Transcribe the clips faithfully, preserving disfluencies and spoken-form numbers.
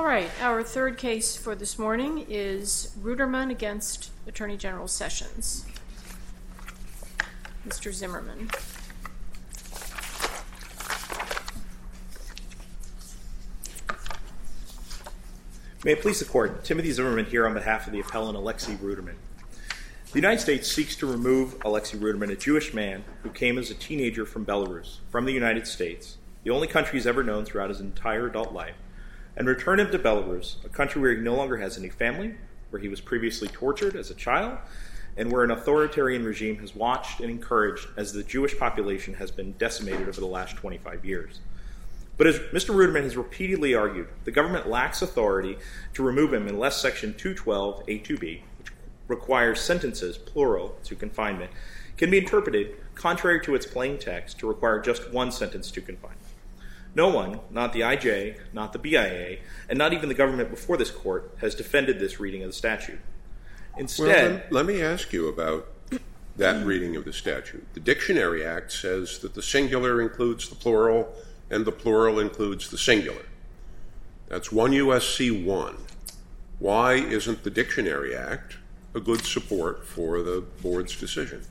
All right, our third case for this morning is Ruderman against Attorney General Sessions. Mister Zimmerman. May it please the Court, Timothy Zimmerman here on behalf of the appellant Alexei Ruderman. The United States seeks to remove Alexei Ruderman, a Jewish man who came as a teenager from Belarus, from the United States, the only country he's ever known throughout his entire adult life, and return him to Belarus, a country where he no longer has any family, where he was previously tortured as a child, and where an authoritarian regime has watched and encouraged as the Jewish population has been decimated over the last twenty-five years. But as Mister Ruderman has repeatedly argued, the government lacks authority to remove him unless Section two twelve A two B, which requires sentences, plural, to confinement, can be interpreted, contrary to its plain text, to require just one sentence to confinement. No one, not the I J, not the B I A, and not even the government before this court, has defended this reading of the statute. Instead... Well, let me ask you about that reading of the statute. The Dictionary Act says that the singular includes the plural, and the plural includes the singular. That's one U S C one. Why isn't the Dictionary Act a good support for the board's decision?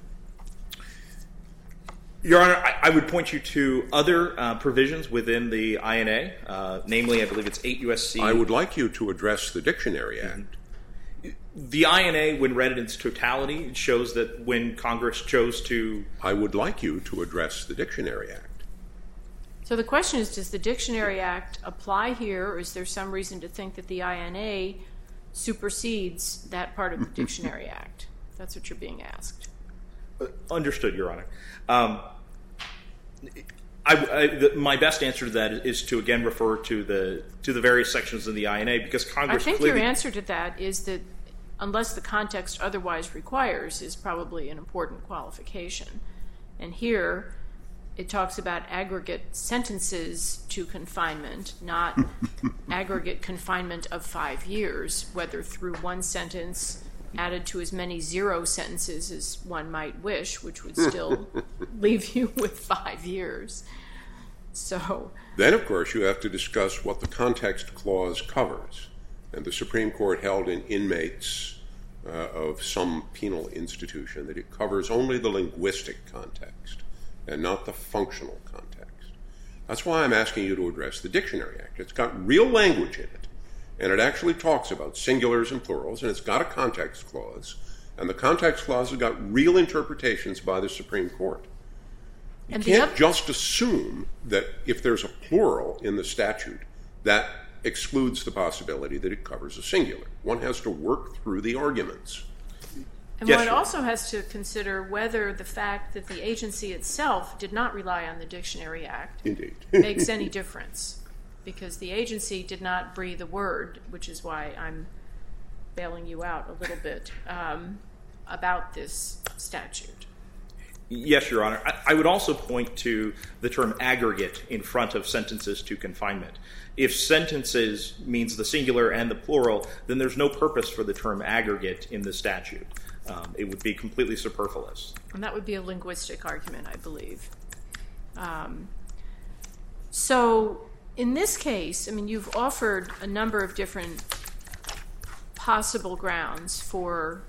Your Honor, I, I would point you to other uh, provisions within the I N A, uh, namely, I believe it's eight U S C. I would like you to address the Dictionary Act. Mm-hmm. The I N A, when read in its totality, it shows that when Congress chose to... I would like you to address the Dictionary Act. So the question is, does the Dictionary Act apply here, or is there some reason to think that the I N A supersedes that part of the Dictionary Act? That's what you're being asked. Uh, understood, Your Honor. Um, I, I, the, my best answer to that is to again refer to the to the various sections of the I N A, because Congress. I think clearly, your answer to that is that unless the context otherwise requires is probably an important qualification. And here it talks about aggregate sentences to confinement, not aggregate confinement of five years, whether through one sentence added to as many zero sentences as one might wish, which would still leave you with five years. So then, of course, you have to discuss what the context clause covers. And the Supreme Court held in inmates uh, of some penal institution that it covers only the linguistic context and not the functional context. That's why I'm asking you to address the Dictionary Act. It's got real language in it. And it actually talks about singulars and plurals, and it's got a context clause. And the context clause has got real interpretations by the Supreme Court. You and can't other- just assume that if there's a plural in the statute, that excludes the possibility that it covers a singular. One has to work through the arguments. And yes, one sure. also has to consider whether the fact that the agency itself did not rely on the Dictionary Act Indeed. makes any difference. Because the agency did not breathe a word, which is why I'm bailing you out a little bit, um, about this statute. Yes, Your Honor. I, I would also point to the term aggregate in front of sentences to confinement. If sentences means the singular and the plural, then there's no purpose for the term aggregate in the statute. Um, it would be completely superfluous. And that would be a linguistic argument, I believe. Um, so... In this case, I mean, you've offered a number of different possible grounds for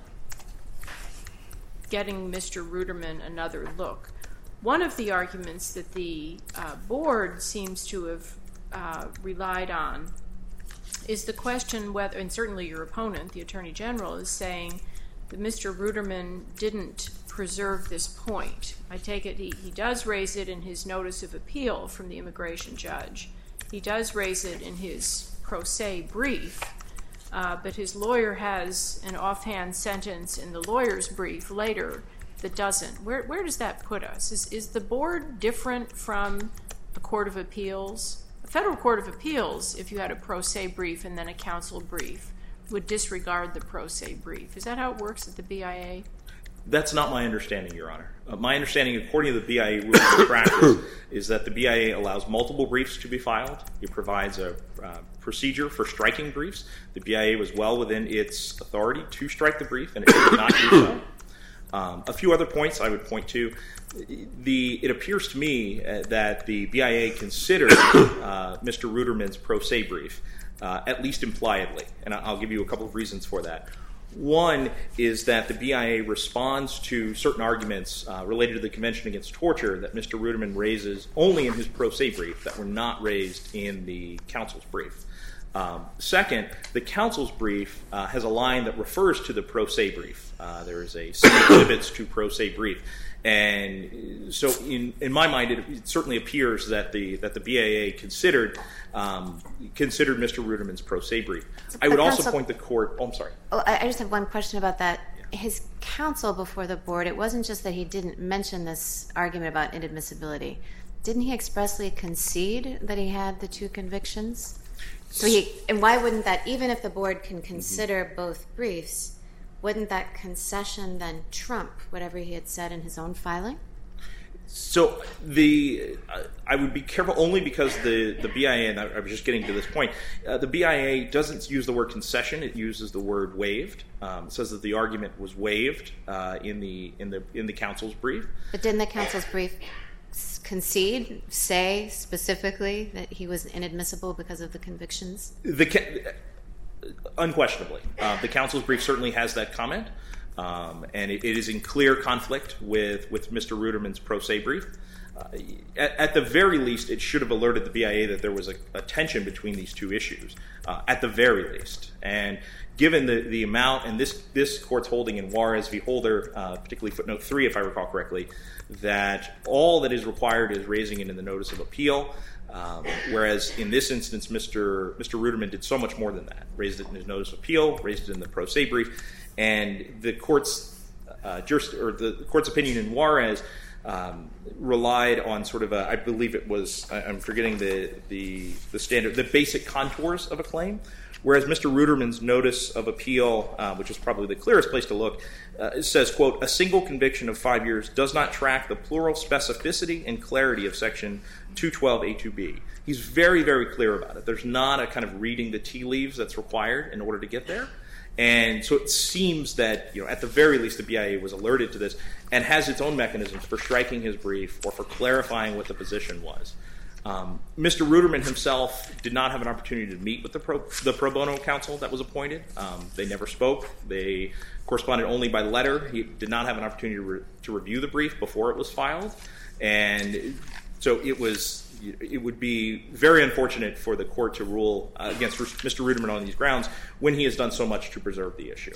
getting Mister Ruderman another look. One of the arguments that the uh, board seems to have uh, relied on is the question whether, and certainly your opponent, the Attorney General, is saying that Mister Ruderman didn't preserve this point. I take it he, he does raise it in his notice of appeal from the immigration judge. He does raise it in his pro se brief, uh, but his lawyer has an offhand sentence in the lawyer's brief later that doesn't. Where, where does that put us? Is, is the board different from a court of appeals? A federal court of appeals, if you had a pro se brief and then a counsel brief, would disregard the pro se brief. Is that how it works at the B I A? That's not my understanding, Your Honor. Uh, my understanding, according to the B I A rules of practice, is that the B I A allows multiple briefs to be filed. It provides a uh, procedure for striking briefs. The B I A was well within its authority to strike the brief, and it did not do so. Um, a few other points I would point to. The, it appears to me uh, that the B I A considered uh, Mister Ruderman's pro se brief uh, at least impliedly, and I'll give you a couple of reasons for that. One is that the B I A responds to certain arguments uh, related to the Convention Against Torture that Mister Ruderman raises only in his pro se brief that were not raised in the counsel's brief. Um, second, the counsel's brief uh, has a line that refers to the pro se brief. Uh, there is a set of exhibits to pro se brief. And so in, in my mind, it, it certainly appears that the that the B I A considered um, considered Mister Ruderman's pro se brief. I would also counsel, point the court... Oh, I'm sorry. Oh, I just have one question about that. Yeah. His counsel before the board, it wasn't just that he didn't mention this argument about inadmissibility. Didn't he expressly concede that he had the two convictions? So he, and why wouldn't that, even if the board can consider mm-hmm. both briefs, wouldn't that concession then trump whatever he had said in his own filing? So the uh, I would be careful only because the, the B I A, and I, I was just getting to this point, uh, the B I A doesn't use the word concession, it uses the word waived. Um, it says that the argument was waived uh, in the in the in the counsel's brief. But didn't the counsel's brief concede, say specifically that he was inadmissible because of the convictions? The Unquestionably. Uh, the counsel's brief certainly has that comment, um, and it, it is in clear conflict with, with Mister Ruderman's pro se brief. Uh, at, at the very least, it should have alerted the B I A that there was a, a tension between these two issues, uh, at the very least. And given the, the amount, and this, this court's holding in Juarez v. Holder, uh, particularly footnote three, if I recall correctly, that all that is required is raising it in the notice of appeal. Um, whereas in this instance, Mister Mister Ruderman did so much more than that. Raised it in his notice of appeal, raised it in the pro se brief, and the court's uh, just, or the court's opinion in Juarez um, relied on sort of a, I believe it was, I'm forgetting the the the standard, the basic contours of a claim. Whereas Mister Ruderman's notice of appeal, uh, which is probably the clearest place to look, uh, it says, quote, a single conviction of five years does not track the plural specificity and clarity of Section two twelve A two B. He's very, very clear about it. There's not a kind of reading the tea leaves that's required in order to get there. And so it seems that, you know, at the very least, the B I A was alerted to this and has its own mechanisms for striking his brief or for clarifying what the position was. Um, Mister Ruderman himself did not have an opportunity to meet with the pro, the pro bono counsel that was appointed. Um, they never spoke. They corresponded only by letter. He did not have an opportunity to, re, to review the brief before it was filed. And so it was. It would be very unfortunate for the court to rule uh, against Mister Ruderman on these grounds when he has done so much to preserve the issue.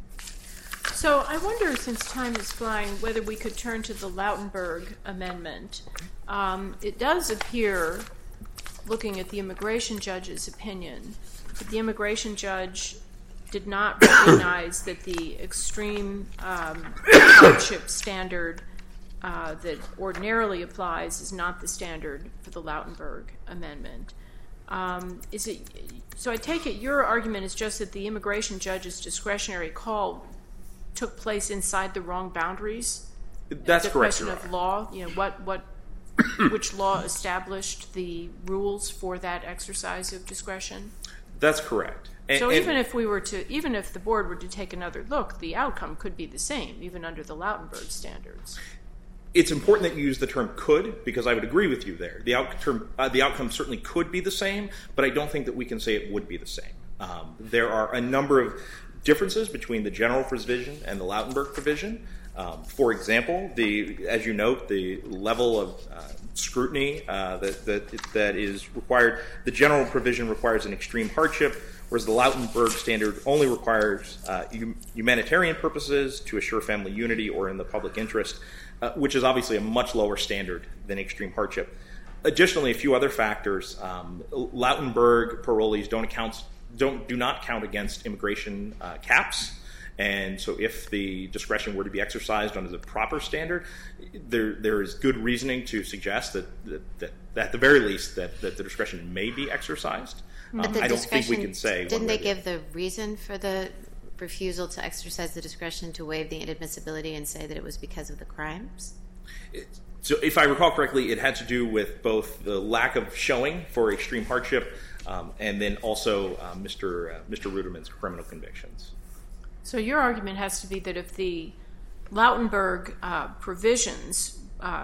So I wonder, since time is flying, whether we could turn to the Lautenberg amendment. Um, it does appear, looking at the immigration judge's opinion, that the immigration judge did not recognize that the extreme um, hardship standard uh, that ordinarily applies is not the standard for the Lautenberg amendment. Um, is it? So I take it your argument is just that the immigration judge's discretionary call took place inside the wrong boundaries? That's the correct. The question of law, you know, what, what, which law established the rules for that exercise of discretion? That's correct. And, so and even if we were to, even if the board were to take another look, the outcome could be the same, even under the Lautenberg standards. It's important that you use the term "could" because I would agree with you there. The outcome, uh, the outcome certainly could be the same, but I don't think that we can say it would be the same. Um, there are a number of differences between the general provision and the Lautenberg provision. Um, for example, the, as you note, the level of uh, scrutiny uh, that, that that is required. The general provision requires an extreme hardship, whereas the Lautenberg standard only requires uh, humanitarian purposes to assure family unity or in the public interest, uh, which is obviously a much lower standard than extreme hardship. Additionally, a few other factors. Um, Lautenberg parolees don't account. Don't do not count against immigration uh, caps, and so if the discretion were to be exercised under the proper standard, there there is good reasoning to suggest that that, that, that at the very least that, that the discretion may be exercised. But Um, the I don't think we discretion- can say. Didn't they way give the reason for the refusal to exercise the discretion to waive the inadmissibility and say that it was because of the crimes? It, so if I recall correctly, it had to do with both the lack of showing for extreme hardship um, and then also uh, Mister Uh, Mister Ruderman's criminal convictions. So your argument has to be that if the Lautenberg uh, provisions, uh,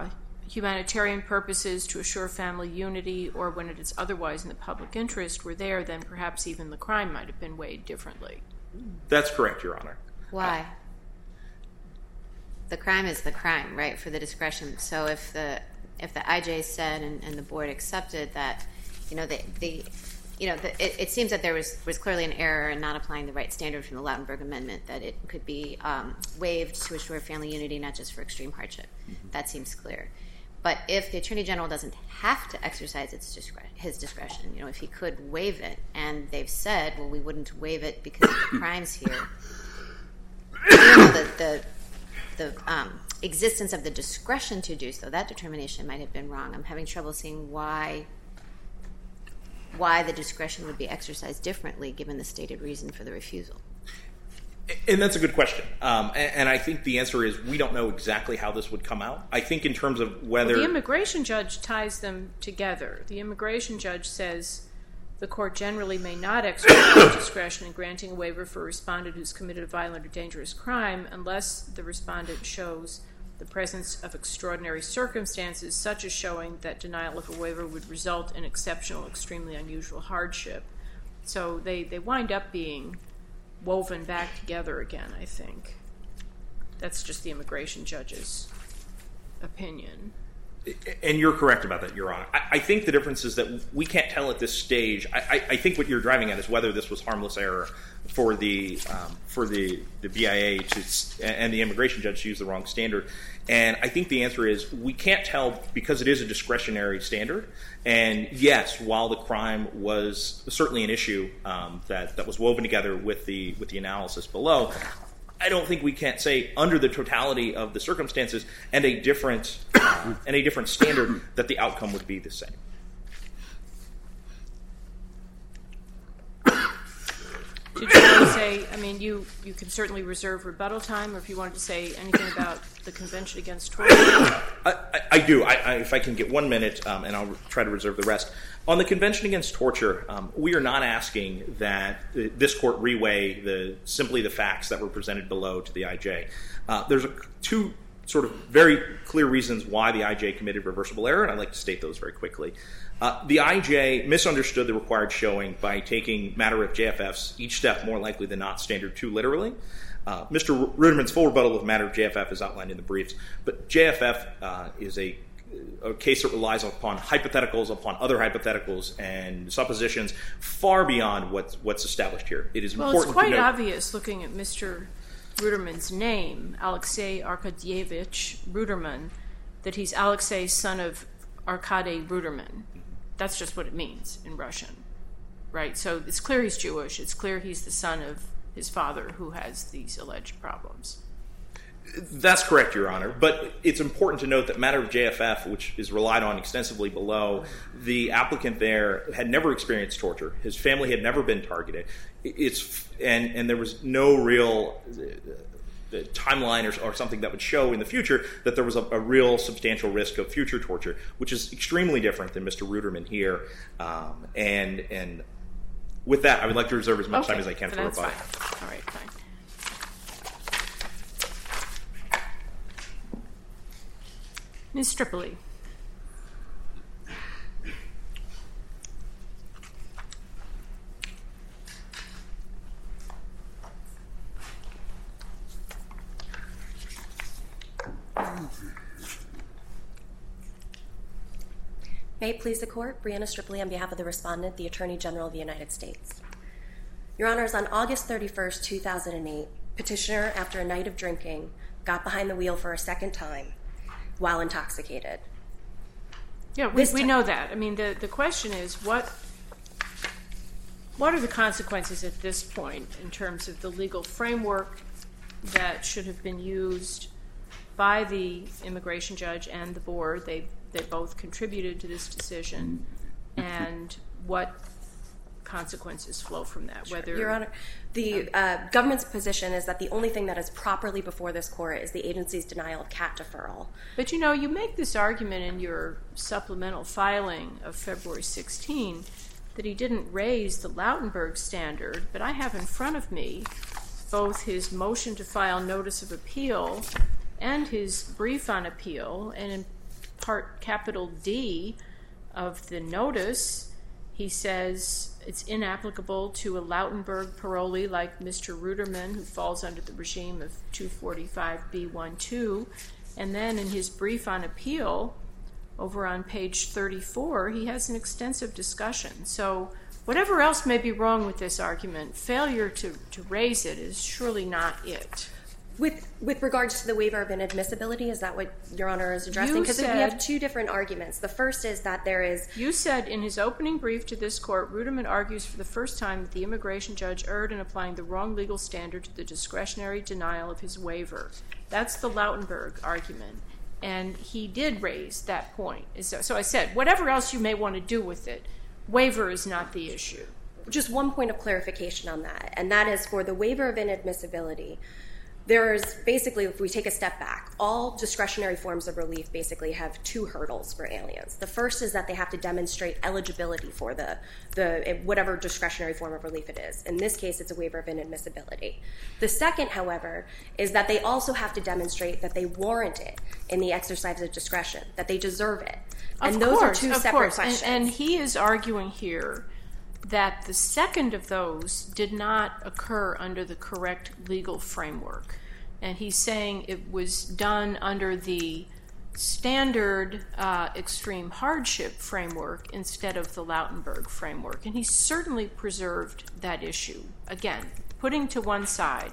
humanitarian purposes to assure family unity or when it is otherwise in the public interest were there, then perhaps even the crime might have been weighed differently. That's correct, Your Honor. Why? The crime is the crime, right, for the discretion. So if the if the I J said and, and the board accepted that, you know, the, the you know, the, it, it seems that there was, was clearly an error in not applying the right standard from the Lautenberg Amendment, that it could be um, waived to assure family unity, not just for extreme hardship. Mm-hmm. That seems clear. But if the Attorney General doesn't have to exercise its discre- his discretion, you know, if he could waive it, and they've said, well, we wouldn't waive it because of the crimes here, you know, the, the, the um, existence of the discretion to do so, that determination might have been wrong. I'm having trouble seeing why why the discretion would be exercised differently given the stated reason for the refusal. And that's a good question. Um, and, and I think the answer is we don't know exactly how this would come out. I think in terms of whether... Well, the immigration judge ties them together. The immigration judge says the court generally may not exercise discretion in granting a waiver for a respondent who's committed a violent or dangerous crime unless the respondent shows the presence of extraordinary circumstances, such as showing that denial of a waiver would result in exceptional, extremely unusual hardship. So they, they wind up being woven back together again, I think. That's just the immigration judge's opinion. And you're correct about that, Your Honor. I, I think the difference is that we can't tell at this stage. I, I, I think what you're driving at is whether this was harmless error for the um, for the, the B I A to, and the immigration judge to use the wrong standard. And I think the answer is we can't tell because it is a discretionary standard. And yes, while the crime was certainly an issue um, that, that was woven together with the with the analysis below, I don't think we can't say under the totality of the circumstances and a different uh, and a different standard that the outcome would be the same. Did you want to say, I mean, you, you can certainly reserve rebuttal time, or if you wanted to say anything about the Convention Against Torture? I, I, I do. I, I, if I can get one minute, um, and I'll try to reserve the rest. On the Convention Against Torture, um, we are not asking that this court reweigh the, simply the facts that were presented below to the I J. Uh, there's a, two sort of very clear reasons why the I J committed reversible error, and I'd like to state those very quickly. Uh, the I J misunderstood the required showing by taking matter of J F F's each step more likely than not standard too literally. Uh, Mister Ruderman's full rebuttal of matter of J F F is outlined in the briefs, but J F F uh, is a, a case that relies upon hypotheticals, upon other hypotheticals and suppositions far beyond what's, what's established here. It is well, important it's quite to note, obvious looking at Mister Ruderman's name, Alexei Arkadyevich Ruderman, that he's Alexei, son of Arkady Ruderman. That's just what it means in Russian, right? So it's clear he's Jewish. It's clear he's the son of his father who has these alleged problems. That's correct, Your Honor. But it's important to note that matter of J F F, which is relied on extensively below, the applicant there had never experienced torture. His family had never been targeted. It's and and there was no real uh, timeline or, or something that would show in the future that there was a, a real substantial risk of future torture, which is extremely different than Mister Ruderman here. Um, and and with that, I would like to reserve as much okay, time as I can so for that's rebuttal. Fine. All right, fine. Miz Tripoli. May it please the Court, Brianna Stripley on behalf of the respondent, the Attorney General of the United States. Your Honors, on August thirty-first, two thousand eight, petitioner, after a night of drinking, got behind the wheel for a second time while intoxicated. Yeah, we, we know that. I mean, the, the question is, what what are the consequences at this point in terms of the legal framework that should have been used by the immigration judge and the board? They they both contributed to this decision, and what consequences flow from that? Whether Your Honor, the uh, government's position is that the only thing that is properly before this court is the agency's denial of cat deferral. But you know, you make this argument in your supplemental filing of February sixteenth that he didn't raise the Lautenberg standard, but I have in front of me both his motion to file notice of appeal and his brief on appeal, and in part capital D of the notice, he says it's inapplicable to a Lautenberg parolee like Mister Ruderman, who falls under the regime of two forty-five B twelve. And then in his brief on appeal, over on page thirty-four, he has an extensive discussion. So whatever else may be wrong with this argument, failure to, to raise it is surely not it. With with regards to the waiver of inadmissibility, is that what Your Honor is addressing? Because we have two different arguments. The first is that there is... You said in his opening brief to this court, Ruderman argues for the first time that the immigration judge erred in applying the wrong legal standard to the discretionary denial of his waiver. That's the Lautenberg argument. And he did raise that point. So, so I said, whatever else you may want to do with it, waiver is not the issue. Just one point of clarification on that, and that is for the waiver of inadmissibility. There's basically, if we take a step back, all discretionary forms of relief basically have two hurdles for aliens. The first is that they have to demonstrate eligibility for the, the whatever discretionary form of relief it is. In this case, it's a waiver of inadmissibility. The second, however, is that they also have to demonstrate that they warrant it in the exercise of discretion, that they deserve it. And of those course, are two of separate course. questions. And, and he is arguing here that the second of those did not occur under the correct legal framework. And he's saying it was done under the standard uh, extreme hardship framework instead of the Lautenberg framework. And he certainly preserved that issue. Again, putting to one side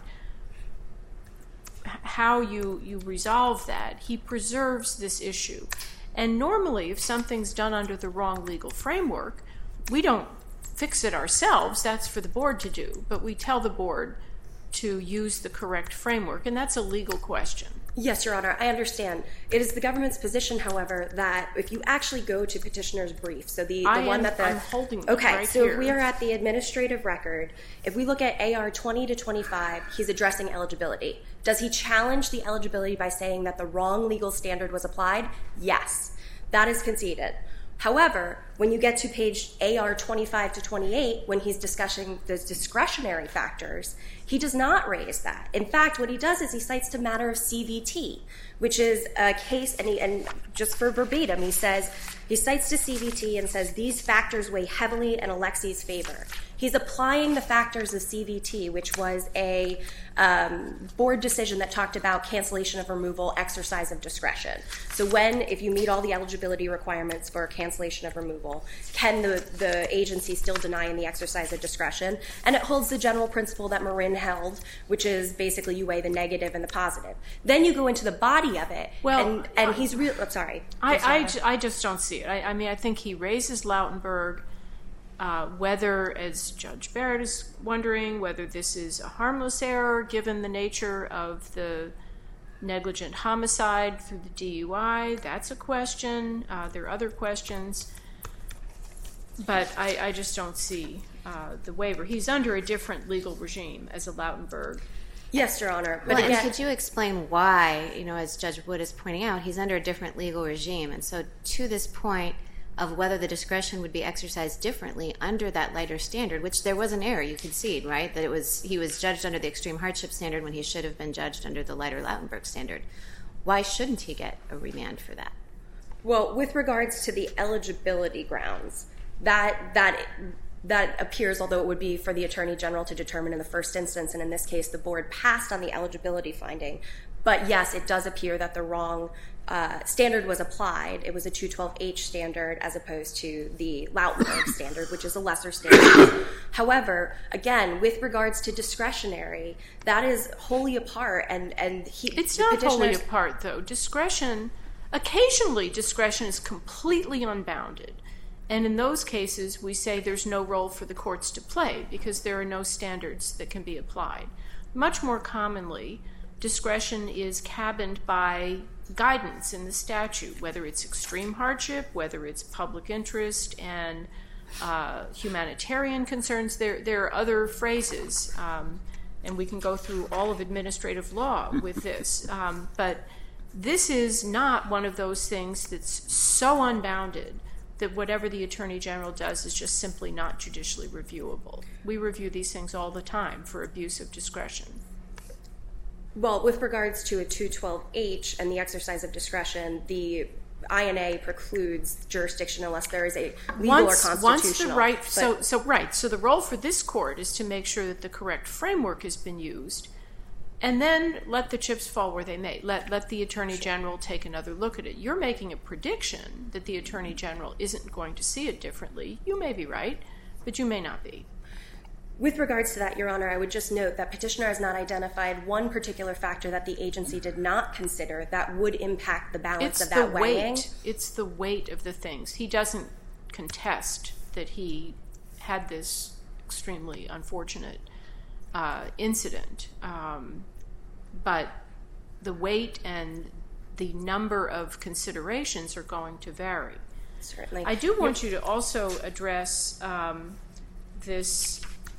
how you, you resolve that, he preserves this issue. And normally, if something's done under the wrong legal framework, we don't fix it ourselves. That's for the board to do. But we tell the board to use the correct framework, and that's a legal question. Yes, Your Honor, I understand. It is the government's position, however, that if you actually go to petitioner's brief, so the, the I one am, that the... I'm holding Okay, right so here. if we are at the administrative record, if we look at A R twenty to twenty-five, he's addressing eligibility. Does he challenge the eligibility by saying that the wrong legal standard was applied? Yes, that is conceded. However, when you get to page A R twenty-five to twenty-eight, when he's discussing the discretionary factors, he does not raise that. In fact, what he does is he cites the matter of C V T, which is a case, and, he, and just for verbatim, he says, he cites to C V T and says, these factors weigh heavily in Alexi's favor. He's applying the factors of C V T, which was a um, board decision that talked about cancellation of removal, exercise of discretion. So when, if you meet all the eligibility requirements for cancellation of removal, can the, the agency still deny in the exercise of discretion? And it holds the general principle that Marin held, which is basically you weigh the negative and the positive. Then you go into the body of it, well, and, and he's real. I'm sorry. I, I'm I, sorry. I just don't see it. I, I mean, I think he raises Lautenberg. Uh, whether, as Judge Barrett is wondering, whether this is a harmless error given the nature of the negligent homicide through the D U I, that's a question. Uh, there are other questions. But I, I just don't see uh, the waiver. He's under a different legal regime as a Lautenberg. Yes, Your Honor. But Well, again, and could you explain why, you know, as Judge Wood is pointing out, he's under a different legal regime. And so to this point of whether the discretion would be exercised differently under that lighter standard, which there was an error, you concede, right? That it was he was judged under the extreme hardship standard when he should have been judged under the lighter Lautenberg standard. Why shouldn't he get a remand for that? well, with regards to the eligibility grounds, that that that appears, although it would be for the Attorney General to determine in the first instance, and in this case the board passed on the eligibility finding. But yes, it does appear that the wrong uh, standard was applied. It was a two twelve H standard as opposed to the Lautenberg standard, which is a lesser standard. However, again, with regards to discretionary, that is wholly apart. And, and he, It's not wholly apart, though. Discretion, occasionally discretion is completely unbounded. And in those cases, we say there's no role for the courts to play because there are no standards that can be applied. Much more commonly, discretion is cabined by guidance in the statute, whether it's extreme hardship, whether it's public interest and uh, humanitarian concerns. There, there are other phrases, um, and we can go through all of administrative law with this. Um, but this is not one of those things that's so unbounded that whatever the Attorney General does is just simply not judicially reviewable. We review these things all the time for abuse of discretion. Well, with regards to a two twelve H and the exercise of discretion, the I N A precludes jurisdiction unless there is a legal once, or constitutional. Once the right, but, so, so right, so the role for this court is to make sure that the correct framework has been used, and then let the chips fall where they may. Let, let the Attorney General take another look at it. You're making a prediction that the Attorney General isn't going to see it differently. You may be right, but you may not be. With regards to that, Your Honor, I would just note that petitioner has not identified one particular factor that the agency did not consider that would impact the balance It's of that the weighing. weight. It's the weight of the things. He doesn't contest that he had this extremely unfortunate uh, incident, um, but the weight and the number of considerations are going to vary. Certainly. I do want you to also address um, this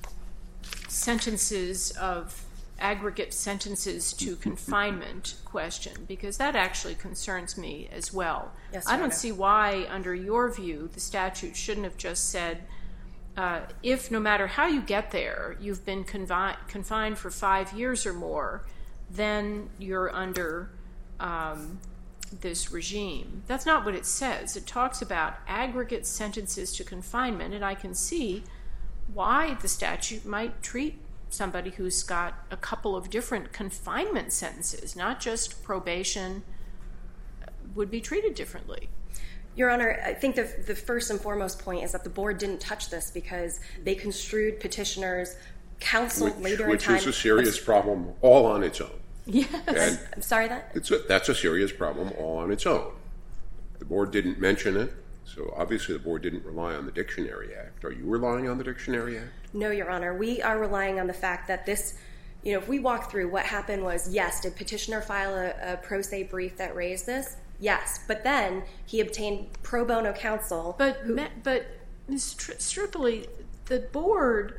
sentences of aggregate sentences to confinement question, because that actually concerns me as well. Yes, I Your don't Honor. see why, under your view, the statute shouldn't have just said, uh, if no matter how you get there, you've been confi- confined for five years or more, then you're under um, this regime. That's not what it says. It talks about aggregate sentences to confinement, and I can see why the statute might treat somebody who's got a couple of different confinement sentences, not just probation, would be treated differently. Your Honor, I think the, the first and foremost point is that the board didn't touch this because they construed petitioners' counsel Which, later which in time. is a serious problem all on its own. Yes. And I'm sorry that? it's a, that's a serious problem all on its own. The board didn't mention it, so obviously the board didn't rely on the Dictionary Act. Are you relying on the Dictionary Act? No, Your Honor. We are relying on the fact that this, you know, if we walk through what happened was, yes, did petitioner file a, a pro se brief that raised this? Yes. But then he obtained pro bono counsel. But, but Miz Stripoli, the board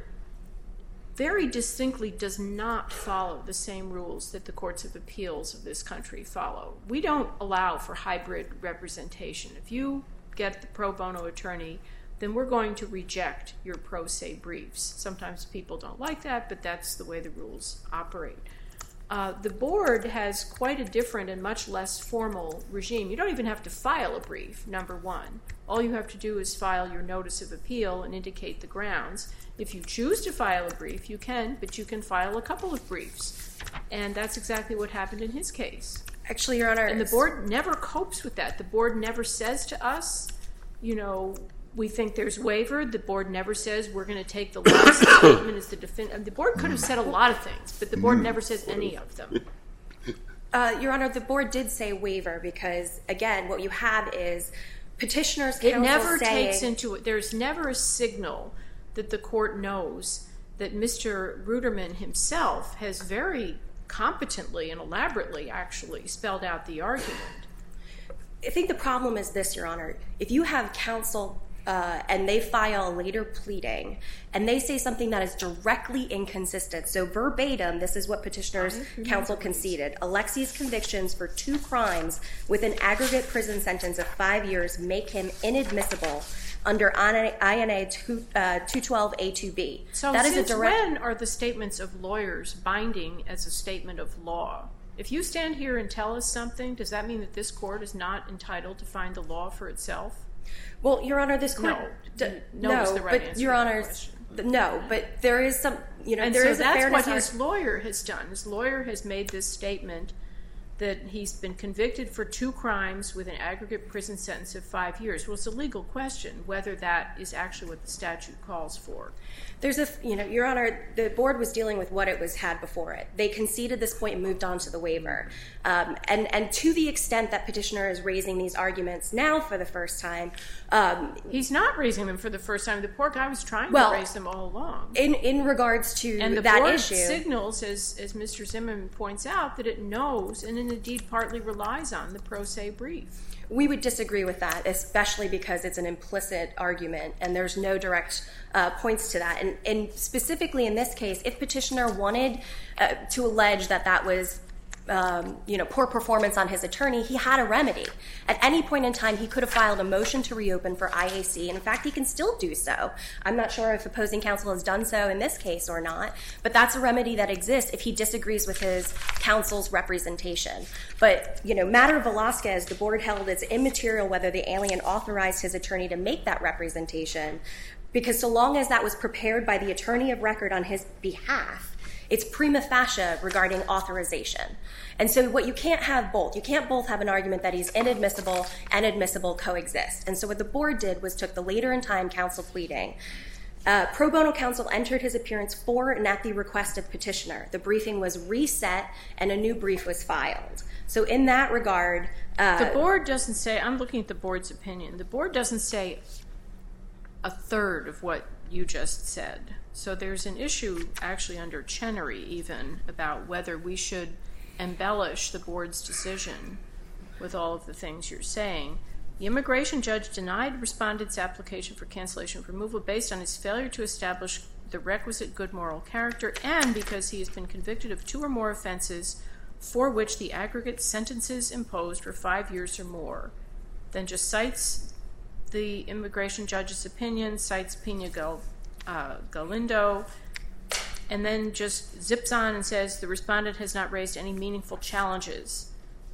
very distinctly does not follow the same rules that the courts of appeals of this country follow. We don't allow for hybrid representation. If you get the pro bono attorney, then we're going to reject your pro se briefs. Sometimes people don't like that, but that's the way the rules operate. Uh, the board has quite a different and much less formal regime. You don't even have to file a brief, number one. All you have to do is file your notice of appeal and indicate the grounds. If you choose to file a brief, you can, but you can file a couple of briefs. And that's exactly what happened in his case. Actually, Your Honor. And the board never copes with that. The board never says to us, you know, we think there's waiver. The board never says we're going to take the last statement as the defendant. The board could have said a lot of things, but the board never says any of them. Uh, Your Honor, the board did say waiver because, again, what you have is petitioner's counsel It never saying, takes into it. There's never a signal that the court knows that Mister Ruderman himself has very competently and elaborately actually spelled out the argument. I think the problem is this, Your Honor. If you have counsel uh, and they file a later pleading and they say something that is directly inconsistent, so verbatim, this is what petitioner's counsel conceded. Alexi's convictions for two crimes with an aggregate prison sentence of five years make him inadmissible under I N A two twelve A two B. So that is since a direct... when are the statements of lawyers binding as a statement of law? If you stand here and tell us something, does that mean that this court is not entitled to find the law for itself? Well, Your Honor, this court... No. D- No no, is the right but answer Your to that Honor's... question. No, but there is some... You know, And there so is a that's fairness what his ar- lawyer has done. His lawyer has made this statement that he's been convicted for two crimes with an aggregate prison sentence of five years. Well, it's a legal question whether that is actually what the statute calls for. There's a, you know, Your Honor, the board was dealing with what it was had before it. They conceded this point and moved on to the waiver. Um, and, and to the extent that petitioner is raising these arguments now for the first time... Um, He's not raising them for the first time. The poor guy was trying well, to raise them all along. in, in regards to And the that board issue... signals, as, as Mister Zimmerman points out, that it knows and indeed partly relies on the pro se brief. We would disagree with that, especially because it's an implicit argument and there's no direct uh, points to that. And, and specifically in this case, if petitioner wanted uh, to allege that that was Um, you know, poor performance on his attorney, he had a remedy. At any point in time, he could have filed a motion to reopen for I A C, and in fact, he can still do so. I'm not sure if opposing counsel has done so in this case or not, but that's a remedy that exists if he disagrees with his counsel's representation. But, you know, matter of Velasquez, the board held it's immaterial whether the alien authorized his attorney to make that representation, because so long as that was prepared by the attorney of record on his behalf, it's prima facie regarding authorization. And so what you can't have both. You can't both have an argument that he's inadmissible and admissible coexist. And so what the board did was took the later in time counsel pleading. Uh, pro bono counsel entered his appearance for and at the request of petitioner. The briefing was reset and a new brief was filed. So in that regard... Uh, the board doesn't say, I'm looking at the board's opinion, the board doesn't say a third of what you just said. So there's an issue actually under Chenery even about whether we should embellish the board's decision with all of the things you're saying. The immigration judge denied respondent's application for cancellation of removal based on his failure to establish the requisite good moral character and because he has been convicted of two or more offenses for which the aggregate sentences imposed were five years or more. Then just cites the immigration judge's opinion, cites Pena Gal Uh, Galindo, and then just zips on and says the respondent has not raised any meaningful challenges.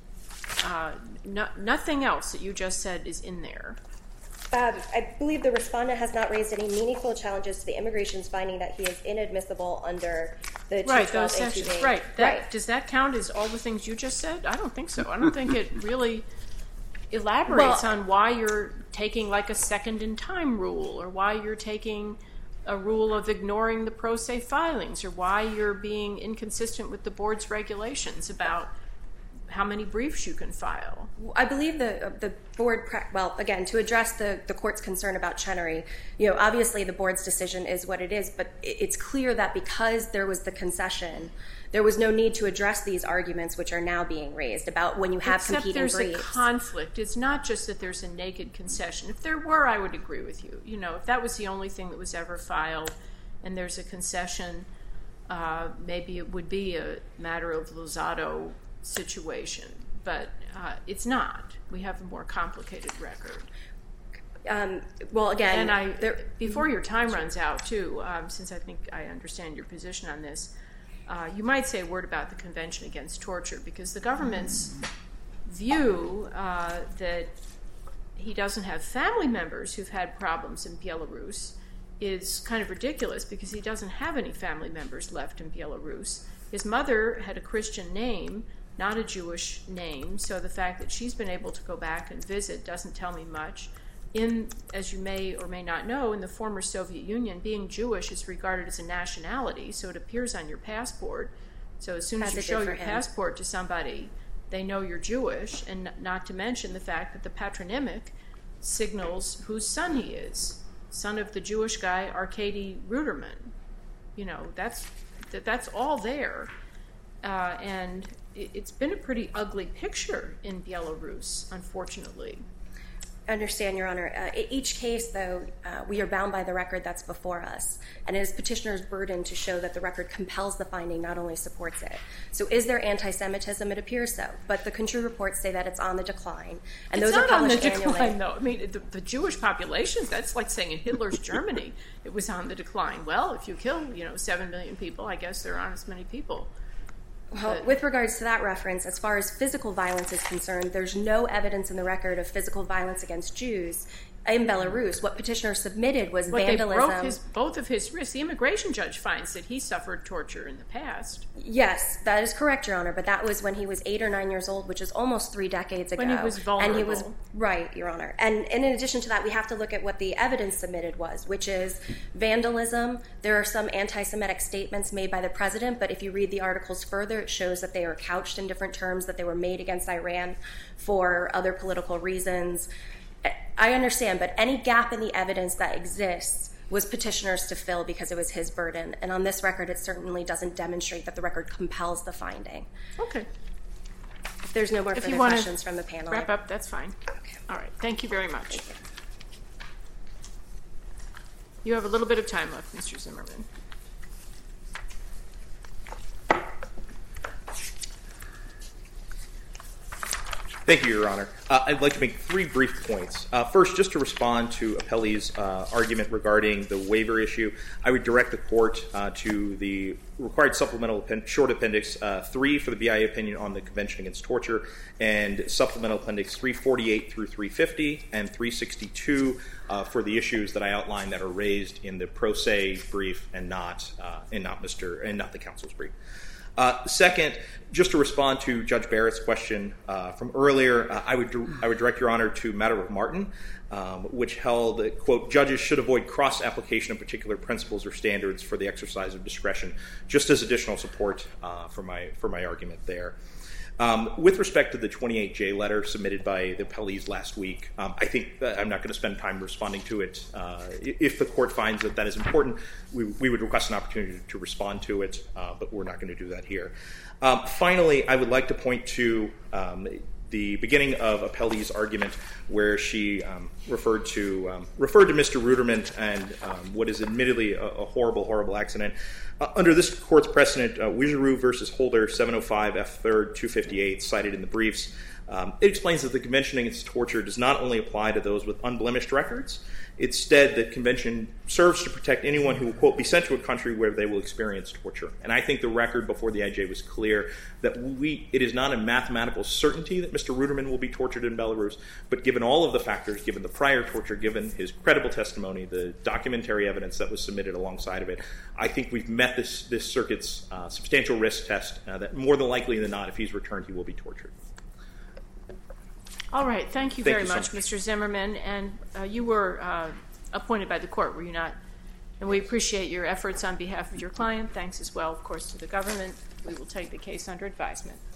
Uh, no, nothing else that you just said is in there. Uh, I believe the respondent has not raised any meaningful challenges to the immigration's finding that he is inadmissible under the right, those sections. Right. That, right. Does that count as all the things you just said? I don't think so. I don't think it really elaborates well, on why you're taking like a second in time rule or why you're taking a rule of ignoring the pro se filings or why you're being inconsistent with the board's regulations about how many briefs you can file. I believe the the board, well, again, to address the, the court's concern about Chenery, you know, obviously the board's decision is what it is, but it's clear that because there was the concession, there was no need to address these arguments which are now being raised about when you have Except competing there's briefs. A conflict. It's not just that there's a naked concession. If there were, I would agree with you. You know, if that was the only thing that was ever filed and there's a concession, uh, maybe it would be a matter of Lozado situation. But uh, it's not. We have a more complicated record. Um, well, again, and I, there, before your time runs out, too, um, since I think I understand your position on this, Uh, you might say a word about the Convention Against Torture, because the government's view uh, that he doesn't have family members who've had problems in Belarus is kind of ridiculous, because he doesn't have any family members left in Belarus. His mother had a Christian name, not a Jewish name, so the fact that she's been able to go back and visit doesn't tell me much. In, as you may or may not know, in the former Soviet Union, being Jewish is regarded as a nationality, so it appears on your passport. So as soon as you show your passport to somebody, they know you're Jewish, and not to mention the fact that the patronymic signals whose son he is, son of the Jewish guy Arkady Ruderman. You know, that's that, that's all there. Uh, and it, it's been a pretty ugly picture in Belarus, unfortunately. I understand, Your Honor. Uh, each case, though, uh, we are bound by the record that's before us, and it is petitioner's burden to show that the record compels the finding, not only supports it. So is there anti-Semitism? It appears so, but the country reports say that it's on the decline, and it's those are published annually. It's not on the decline, annually. though. I mean, the, the Jewish population, that's like saying in Hitler's Germany it was on the decline. Well, if you kill, you know, seven million people, I guess there aren't as many people. Well, with regards to that reference, as far as physical violence is concerned, there's no evidence in the record of physical violence against Jews in Belarus. What petitioner submitted was but vandalism. They broke his, both of his wrists. The immigration judge finds that he suffered torture in the past. Yes, that is correct, Your Honor, but that was when he was eight or nine years old, which is almost three decades ago. When he was vulnerable. And he was, right, Your Honor. And, and in addition to that, we have to look at what the evidence submitted was, which is vandalism. There are some anti-Semitic statements made by the president, but if you read the articles further, it shows that they are couched in different terms, that they were made against Iran for other political reasons. I understand, but any gap in the evidence that exists was petitioner's to fill because it was his burden. And on this record, it certainly doesn't demonstrate that the record compels the finding. Okay. If there's no more if further questions from the panel. Wrap up, that's fine. Okay. All right. Thank you very much. Thank you. You have a little bit of time left, Mister Zimmerman. Thank you, Your Honor. Uh, I'd like to make three brief points. Uh, first, just to respond to Appellee's uh, argument regarding the waiver issue, I would direct the court uh, to the required supplemental append- short appendix uh, three for the B I A opinion on the Convention Against Torture, and supplemental appendix three forty-eight through three fifty and three sixty-two uh, for the issues that I outlined that are raised in the pro se brief and not uh, and not Mister and not the counsel's brief. Uh, second, just to respond to Judge Barrett's question uh, from earlier, uh, I would I would direct Your Honor to matter of Martin, um, which held that, quote, judges should avoid cross-application of particular principles or standards for the exercise of discretion, just as additional support uh, for my for my argument there. Um, with respect to the twenty-eight J letter submitted by the appellees last week, um, I think that I'm not going to spend time responding to it. Uh, if the court finds that that is important, we, we would request an opportunity to respond to it, uh, but we're not going to do that here. Um, finally, I would like to point to um, the beginning of Appellee's argument where she um, referred to um, referred to Mister Ruderman and um, what is admittedly a, a horrible, horrible accident. Uh, under this court's precedent, uh, Wigeroux versus Holder, seven oh five F third two fifty-eight, cited in the briefs, um, it explains that the Convention Against Torture does not only apply to those with unblemished records. Instead, the Convention serves to protect anyone who will, quote, be sent to a country where they will experience torture. And I think the record before the I J was clear that we it is not a mathematical certainty that Mister Ruderman will be tortured in Belarus, but given all of the factors, given the prior torture, given his credible testimony, the documentary evidence that was submitted alongside of it, I think we've met this, this circuit's uh, substantial risk test uh, that more than likely than not, if he's returned, he will be tortured. All right. Thank you Thank very you so much, much. Mister Zimmerman. And uh, you were uh, appointed by the court, were you not? And we appreciate your efforts on behalf of your client. Thanks as well, of course, to the government. We will take the case under advisement.